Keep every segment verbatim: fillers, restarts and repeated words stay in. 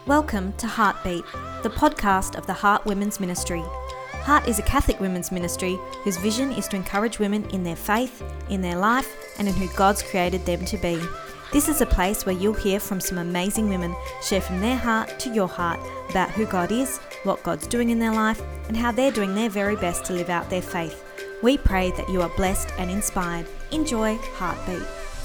Welcome to Heartbeat, the podcast of the Heart Women's Ministry. Heart is a Catholic women's ministry whose vision is to encourage women in their faith, in their life, and in who God's created them to be. This is a place where you'll hear from some amazing women share from their heart to your heart about who God is, what God's doing in their life, and how they're doing their very best to live out their faith. We pray that you are blessed and inspired. Enjoy Heartbeat.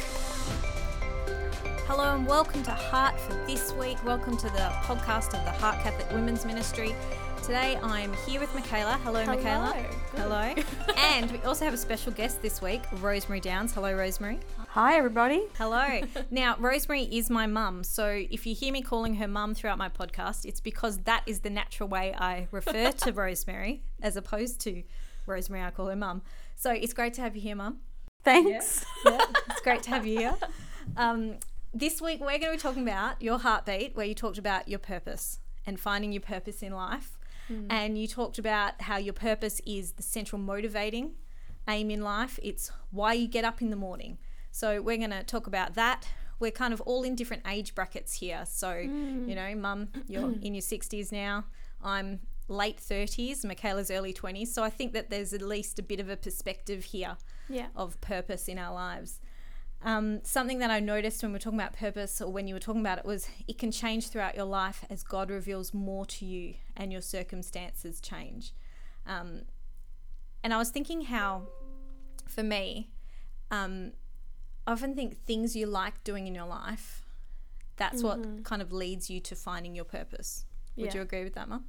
Hello and welcome to Heart for this week. Welcome to the podcast of the Heart Catholic Women's Ministry. Today I'm here with Michaela. Hello, Hello. Michaela. Hello. And we also have a special guest this week, Rosemary Downs. Hello, Rosemary. Hi, everybody. Hello. Now, Rosemary is my mum, so if you hear me calling her mum throughout my podcast, it's because that is the natural way I refer to Rosemary, as opposed to Rosemary, I call her mum. So it's great to have you here, mum. Thanks. Yeah, yeah, it's great to have you here. Um, this week we're going to be talking about your heartbeat, where you talked about your purpose and finding your purpose in life. Mm. And you talked about how your purpose is the central motivating aim in life. It's why you get up in the morning. So we're going to talk about that. We're kind of all in different age brackets here. So, mm. you know, mum, you're in your sixties now. I'm late thirties. Michaela's early twenties. So I think that there's at least a bit of a perspective here yeah. of purpose in our lives. Um, something that I noticed when we were talking about purpose, or when you were talking about it, was it can change throughout your life as God reveals more to you and your circumstances change. Um, and I was thinking how, for me, um, I often think things you like doing in your life, that's mm-hmm. what kind of leads you to finding your purpose. Would yeah. you agree with that, Mum?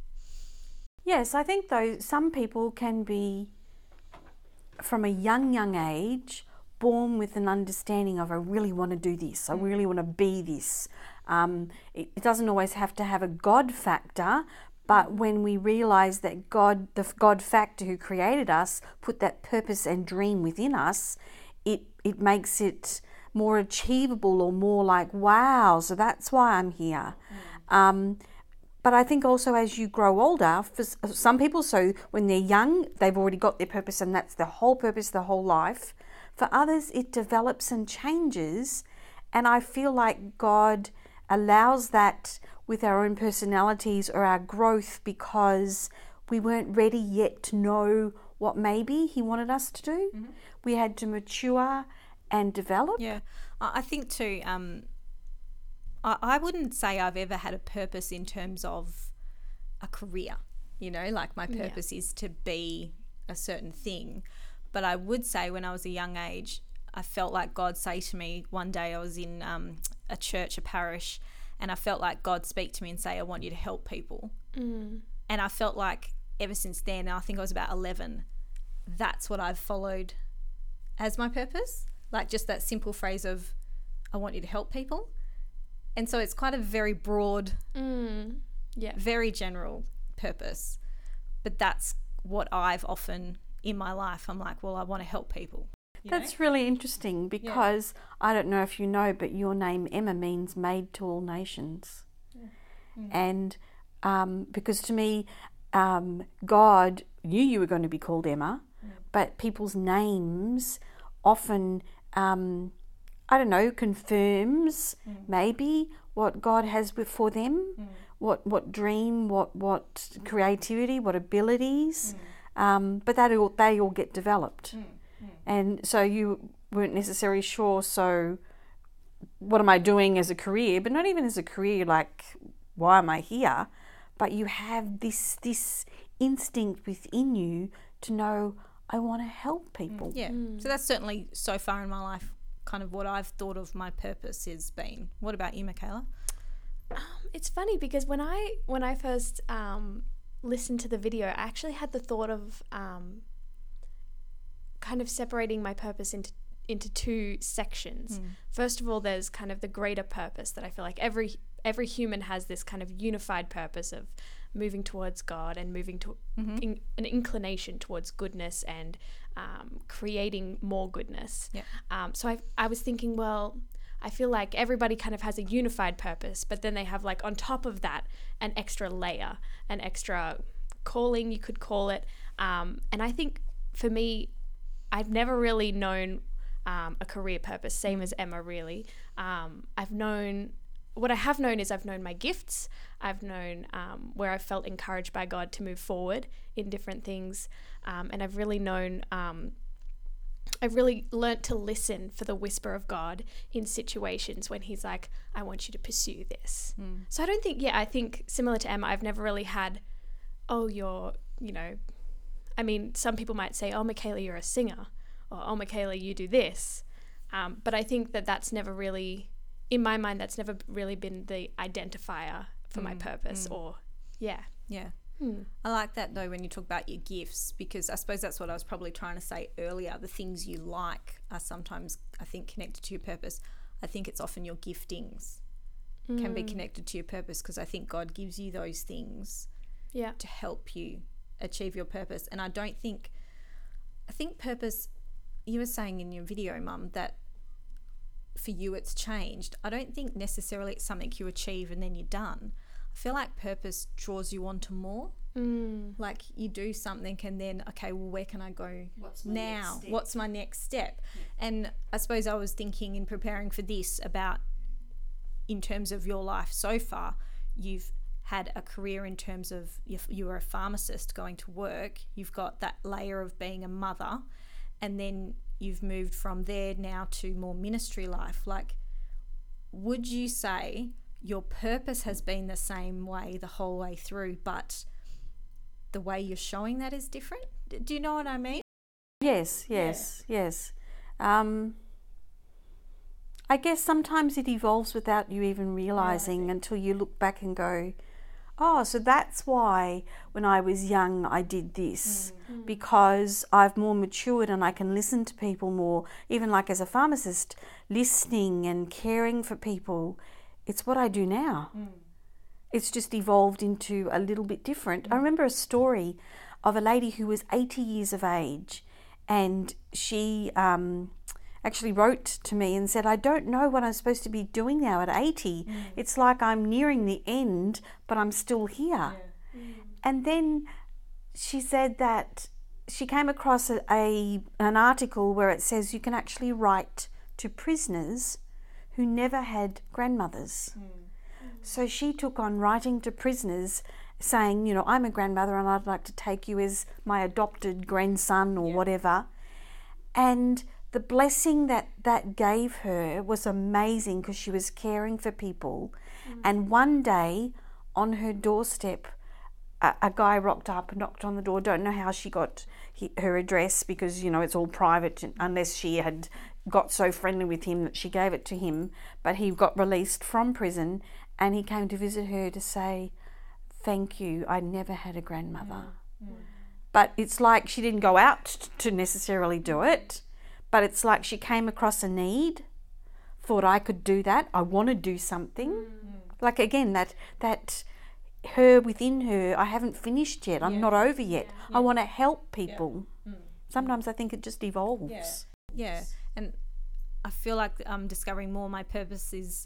Yes, I think though some people can be, from a young, young age, born with an understanding of I really want to do this, I really want to be this. Um, it, it doesn't always have to have a God factor, but when we realise that God, the God factor who created us, put that purpose and dream within us, it it makes it more achievable or more like, wow, so that's why I'm here. Mm. Um, but I think also as you grow older, for some people, so when they're young, they've already got their purpose and that's their whole purpose, their whole life. For others, it develops and changes, and I feel like God allows that with our own personalities or our growth because we weren't ready yet to know what maybe He wanted us to do. Mm-hmm. We had to mature and develop. Yeah, I think too, um, I, I wouldn't say I've ever had a purpose in terms of a career, you know, like my purpose yeah. is to be a certain thing. But I would say when I was a young age, I felt like God say to me, one day I was in um, a church, a parish, and I felt like God speak to me and say, I want you to help people. Mm. And I felt like ever since then, I think I was about eleven, that's what I've followed as my purpose. Like just that simple phrase of, I want you to help people. And so it's quite a very broad, mm. yeah, very general purpose. But that's what I've often in my life, I'm like, well, I want to help people. You That's know? really interesting because yeah. I don't know if you know, but your name Emma means maid to all nations. Yeah. Mm-hmm. And um, because to me, um, God knew you were going to be called Emma, mm. but people's names often, um, I don't know, confirms mm. maybe what God has for them, mm. what what dream, what, what mm. creativity, what abilities. Mm. Um, but that all, they all get developed. Mm, mm. And so you weren't necessarily sure, so what am I doing as a career? But not even as a career, like, why am I here? But you have this this instinct within you to know, I want to help people. Mm, yeah, mm. So that's certainly so far in my life kind of what I've thought of my purpose has been. What about you, Michaela? Um, it's funny because when I, when I first... Um, listened to the video, I actually had the thought of um, kind of separating my purpose into into two sections. Mm. First of all, there's kind of the greater purpose that I feel like every every human has this kind of unified purpose of moving towards God and moving to mm-hmm. in, an inclination towards goodness and um, creating more goodness. Yep. Um, so I I was thinking, well, I feel like everybody kind of has a unified purpose, but then they have like on top of that an extra layer, an extra calling, you could call it. Um, and I think for me, I've never really known um, a career purpose, same as Emma really. Um, I've known what I have known is I've known my gifts. I've known um, where I've felt encouraged by God to move forward in different things. Um, and I've really known, um, I've really learnt to listen for the whisper of God in situations when he's like, I want you to pursue this. Mm. So I don't think, yeah, I think similar to Emma, I've never really had, oh, you're, you know, I mean, some people might say, oh, Michaela, you're a singer, or oh, Michaela, you do this. Um, but I think that that's never really, in my mind, that's never really been the identifier for mm, my purpose mm. or, yeah. Yeah. Hmm. I like that though when you talk about your gifts, because I suppose that's what I was probably trying to say earlier. The things you like are sometimes, I think, connected to your purpose. I think it's often your giftings mm. can be connected to your purpose, because I think God gives you those things yeah. to help you achieve your purpose. And I don't think, I think purpose, you were saying in your video, Mum, that for you it's changed. I don't think necessarily it's something you achieve and then you're done. I feel like purpose draws you on to more. Mm. Like you do something and then, okay, well, where can I go What's my now? next step? What's my next step? Yeah. And I suppose I was thinking in preparing for this about, in terms of your life so far, you've had a career in terms of you, you were a pharmacist going to work. You've got that layer of being a mother, and then you've moved from there now to more ministry life. Like, would you say your purpose has been the same way the whole way through, but the way you're showing that is different? Do you know what I mean? Yes, yes, yeah. yes. Um, I guess sometimes it evolves without you even realising yeah, until you look back and go, oh, so that's why when I was young I did this, mm. because I've more matured and I can listen to people more, even like as a pharmacist, listening and caring for people. It's what I do now. Mm. It's just evolved into a little bit different. Mm. I remember a story of a lady who was eighty years of age, and she um, actually wrote to me and said, I don't know what I'm supposed to be doing now at eighty. Mm. It's like I'm nearing the end, but I'm still here. Yeah. Mm. And then she said that she came across a, a an article where it says you can actually write to prisoners who never had grandmothers. Mm. So she took on writing to prisoners saying, you know, I'm a grandmother and I'd like to take you as my adopted grandson or yeah. whatever. And the blessing that that gave her was amazing, because she was caring for people. Mm. And one day on her doorstep, a, a guy rocked up and knocked on the door. Don't know how she got he, her address, because, you know, it's all private unless she had got so friendly with him that she gave it to him. But he got released from prison, and he came to visit her to say, thank you, I never had a grandmother. Mm. Mm. But it's like she didn't go out to necessarily do it, but it's like she came across a need, thought I could do that, I want to do something. Mm. Like again, that that her within her, I haven't finished yet, I'm yeah. not over yet. Yeah. Yeah. I want to help people. Yeah. Mm. Sometimes I think it just evolves. Yeah. yeah, and I feel like I'm discovering more my purpose is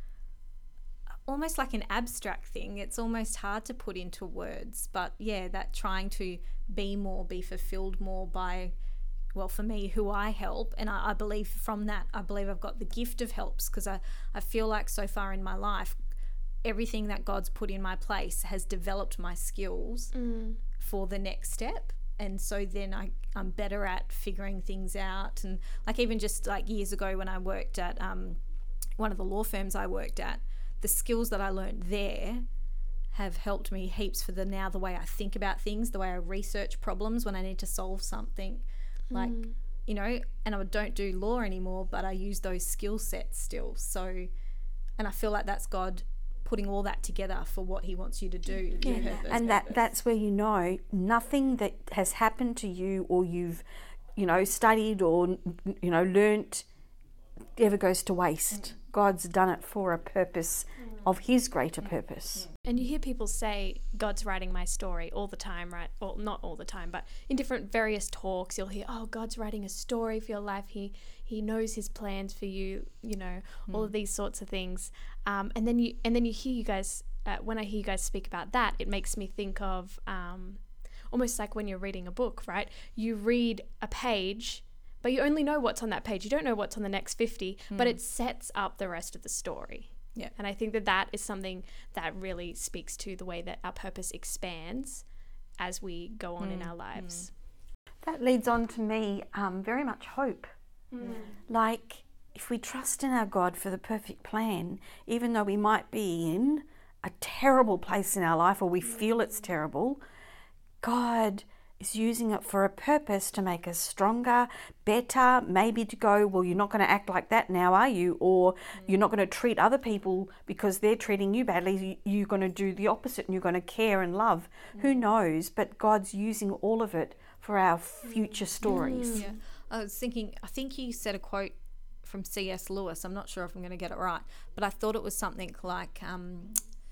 almost like an abstract thing. It's almost hard to put into words, but yeah, that trying to be more, be fulfilled more by, well, for me, who I help. And I, I believe from that, I believe I've got the gift of helps, because I, I feel like so far in my life, everything that God's put in my place has developed my skills mm. for the next step. And so then I, I'm better at figuring things out. And like even just like years ago when I worked at um, one of the law firms I worked at, the skills that I learned there have helped me heaps for the now the way I think about things, the way I research problems when I need to solve something. Like, mm. you know, and I don't do law anymore, but I use those skill sets still. So, and I feel like that's God putting all that together for what he wants you to do. Yeah. Purpose, and that that's where, you know, nothing that has happened to you or you've, you know, studied or, you know, learnt ever goes to waste. Mm. God's done it for a purpose of his greater purpose. And you hear people say, God's writing my story all the time, right? Well, not all the time, but in different various talks, you'll hear, oh, God's writing a story for your life. He he knows his plans for you, you know, mm. all of these sorts of things. Um, and then you and then you hear you guys, uh, when I hear you guys speak about that, it makes me think of um, almost like when you're reading a book, right? You read a page, but you only know what's on that page. You don't know what's on the next fifty, mm. but it sets up the rest of the story. Yeah. And I think that that is something that really speaks to the way that our purpose expands as we go on mm. in our lives. That leads on to me um, very much hope. Mm. Like, if we trust in our God for the perfect plan, even though we might be in a terrible place in our life or we feel it's terrible, God is using it for a purpose to make us stronger, better, maybe to go, well, you're not going to act like that now, are you? Or you're not going to treat other people because they're treating you badly. You're going to do the opposite and you're going to care and love. Mm. Who knows? But God's using all of it for our future stories. Mm. Yeah. I was thinking, I think you said a quote from C S Lewis. I'm not sure if I'm going to get it right, but I thought it was something like, um,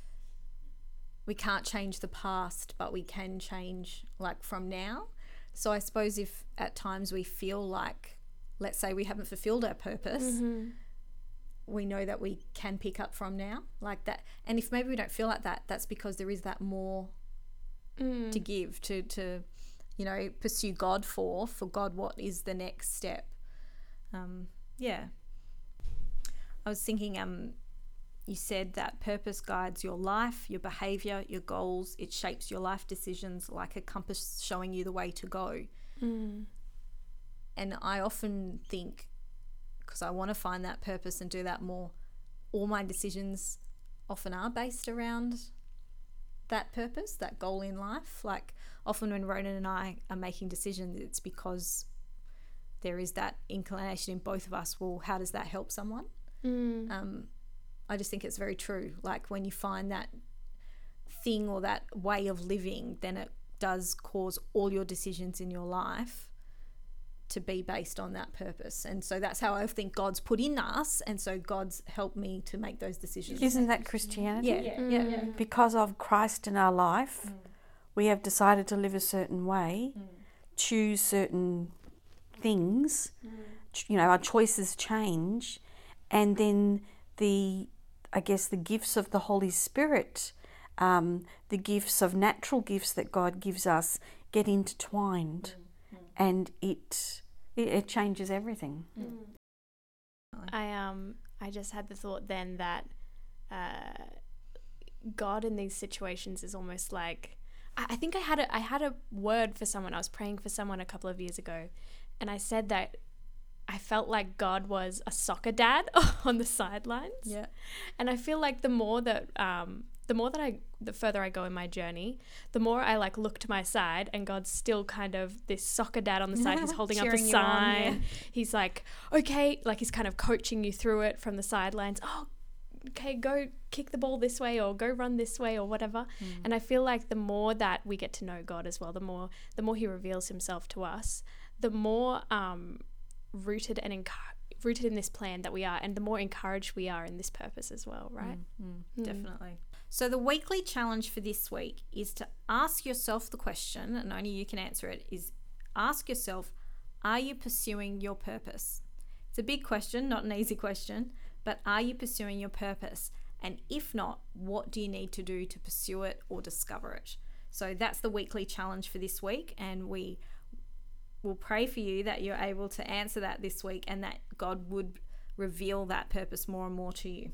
we can't change the past, but we can change like from now. So I suppose if at times we feel like, let's say we haven't fulfilled our purpose, mm-hmm. we know that we can pick up from now like that. And if maybe we don't feel like that, that's because there is that more mm. to give, to, to, you know, pursue God for, for God, what is the next step? Um, yeah. I was thinking, um, you said that purpose guides your life, your behaviour, your goals. It shapes your life decisions like a compass showing you the way to go. Mm. And I often think, because I want to find that purpose and do that more, all my decisions often are based around that purpose, that goal in life. Like often when Ronan and I are making decisions, it's because there is that inclination in both of us, well, how does that help someone? Mm. Um, I just think it's very true. Like when you find that thing or that way of living, then it does cause all your decisions in your life to be based on that purpose. And so that's how I think God's put in us, and so God's helped me to make those decisions. Isn't that Christianity? Yeah, yeah. Mm. yeah. Because of Christ in our life, Mm. we have decided to live a certain way, Mm. choose certain things, mm. you know, our choices change, and then the I guess the gifts of the Holy Spirit, um, the gifts of natural gifts that God gives us get intertwined, mm. and it, it it changes everything. Mm. I um I just had the thought then that uh, God in these situations is almost like, I, I think I had a I had a word for someone. I was praying for someone a couple of years ago, and I said that I felt like God was a soccer dad on the sidelines. Yeah. And I feel like the more that um the more that I the further I go in my journey, the more I like look to my side and God's still kind of this soccer dad on the side. He's holding up a sign. On, yeah. He's like, okay, like he's kind of coaching you through it from the sidelines. Oh, okay, go kick the ball this way or go run this way or whatever. Mm. And I feel like the more that we get to know God as well, the more the more he reveals himself to us, the more um rooted and encu- rooted in this plan that we are, and the more encouraged we are in this purpose as well, right? Mm, mm, definitely. So the weekly challenge for this week is to ask yourself the question, and only you can answer it, is ask yourself, are you pursuing your purpose? It's a big question, not an easy question, but are you pursuing your purpose? And if not, what do you need to do to pursue it or discover it? So that's the weekly challenge for this week, and we we'll pray for you that you're able to answer that this week and that God would reveal that purpose more and more to you.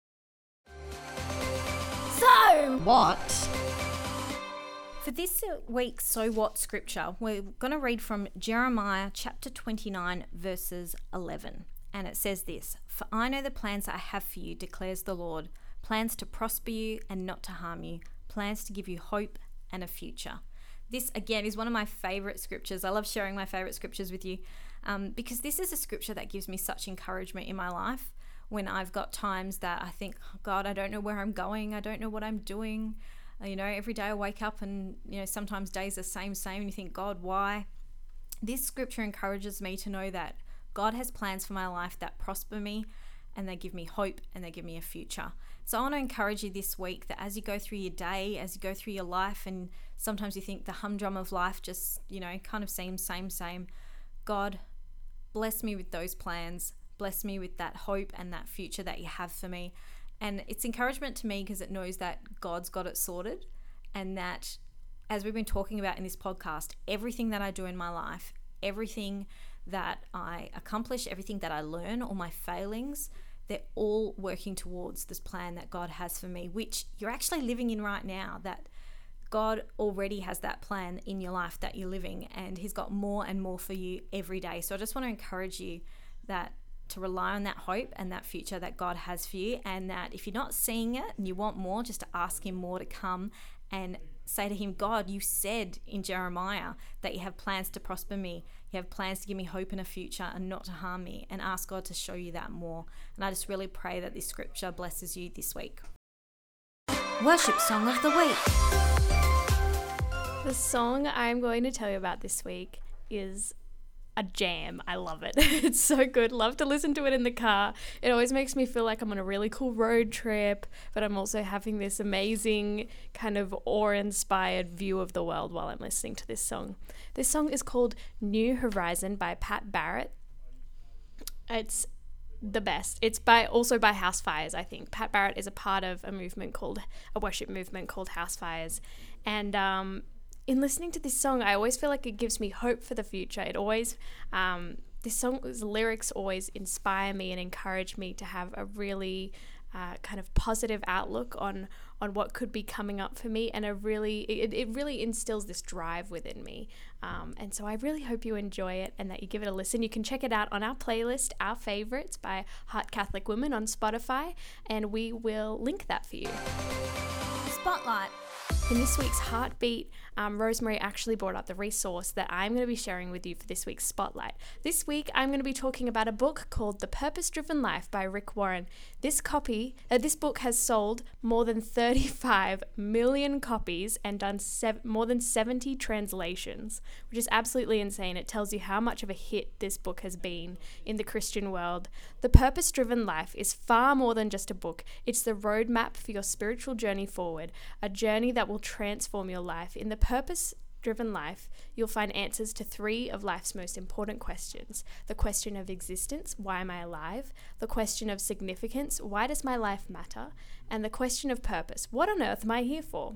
So what? For this week's So What scripture, we're going to read from Jeremiah chapter twenty-nine, verses eleven. And it says this: "For I know the plans I have for you, declares the Lord, plans to prosper you and not to harm you, plans to give you hope and a future." This, again, is one of my favourite scriptures. I love sharing my favourite scriptures with you um, because this is a scripture that gives me such encouragement in my life when I've got times that I think, oh God, I don't know where I'm going. I don't know what I'm doing. Uh, you know, every day I wake up and, you know, sometimes days are the same, same, and you think, God, why? This scripture encourages me to know that God has plans for my life that prosper me, and they give me hope and they give me a future. So I want to encourage you this week that as you go through your day, as you go through your life, and sometimes you think the humdrum of life just, you know, kind of seems same, same. God, bless me with those plans. Bless me with that hope and that future that you have for me. And it's encouragement to me because it knows that God's got it sorted, and that, as we've been talking about in this podcast, everything that I do in my life, everything that I accomplish, everything that I learn, all my failings, they're all working towards this plan that God has for me, which you're actually living in right now, that God already has that plan in your life that you're living, and he's got more and more for you every day. So I just want to encourage you that to rely on that hope and that future that God has for you, and that if you're not seeing it and you want more, just to ask him more to come and say to him, God, you said in Jeremiah that you have plans to prosper me. You have plans to give me hope in a future and not to harm me, and ask God to show you that more. And I just really pray that this scripture blesses you this week. Worship Song of the Week. The song I'm going to tell you about this week is a jam. I love it. It's so good. Love to listen to it in the car. It always makes me feel like I'm on a really cool road trip, but I'm also having this amazing kind of awe-inspired view of the world while I'm listening to this song. This song is called New Horizon by Pat Barrett. It's the best. It's by also by House Fires, I think. Pat Barrett is a part of a movement called, a worship movement called House Fires. And um in listening to this song, I always feel like it gives me hope for the future. It always, um, this song's lyrics always inspire me and encourage me to have a really uh, kind of positive outlook on on what could be coming up for me, and a really, it, it really instills this drive within me. Um, and so I really hope you enjoy it and that you give it a listen. You can check it out on our playlist, Our Favorites by Heart Catholic Women on Spotify, and we will link that for you. Spotlight. In this week's Heartbeat, um, Rosemary actually brought up the resource that I'm going to be sharing with you for this week's Spotlight. This week, I'm going to be talking about a book called The Purpose-Driven Life by Rick Warren. This copy, uh, this book has sold more than thirty-five million copies and done sev- more than seventy translations, which is absolutely insane. It tells you how much of a hit this book has been in the Christian world. The Purpose-Driven Life is far more than just a book. It's the roadmap for your spiritual journey forward, a journey that will transform your life. In the Purpose-Driven Life, you'll find answers to three of life's most important questions. The question of existence, why am I alive? The question of significance, why does my life matter? And the question of purpose, what on earth am I here for?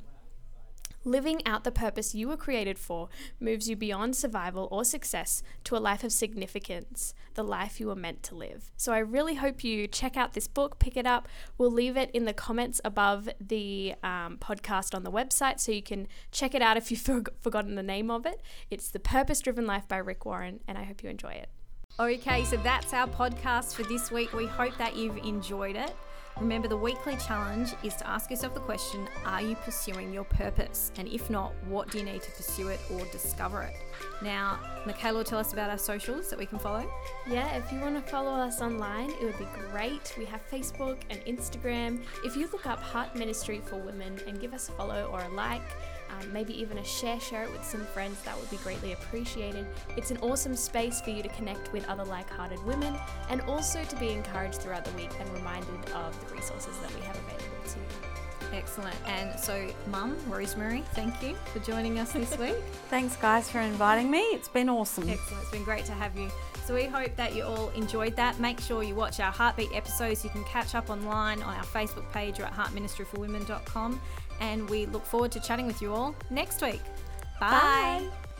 Living out the purpose you were created for moves you beyond survival or success to a life of significance, the life you were meant to live. So I really hope you check out this book, pick it up. We'll leave it in the comments above the um, podcast on the website, so you can check it out if you've for- forgotten the name of it. It's The Purpose-Driven Life by Rick Warren, and I hope you enjoy it. Okay, so that's our podcast for this week. We hope that you've enjoyed it. Remember, the weekly challenge is to ask yourself the question, are you pursuing your purpose? And if not, what do you need to pursue it or discover it? Now, Michaela will tell us about our socials that we can follow. Yeah, if you want to follow us online, it would be great. We have Facebook and Instagram. If you look up Heart Ministry for Women and give us a follow or a like, um, maybe even a share, share it with some friends, that would be greatly appreciated. It's an awesome space for you to connect with other like-hearted women, and also to be encouraged throughout the week and reminded of the resources that we have available to you. Excellent. And so, Mum, Rosemary, thank you for joining us this week. Thanks, guys, for inviting me. It's been awesome. Excellent. It's been great to have you. So we hope that you all enjoyed that. Make sure you watch our Heartbeat episodes. You can catch up online on our Facebook page or at heart ministry for women dot com. And we look forward to chatting with you all next week. Bye. Bye.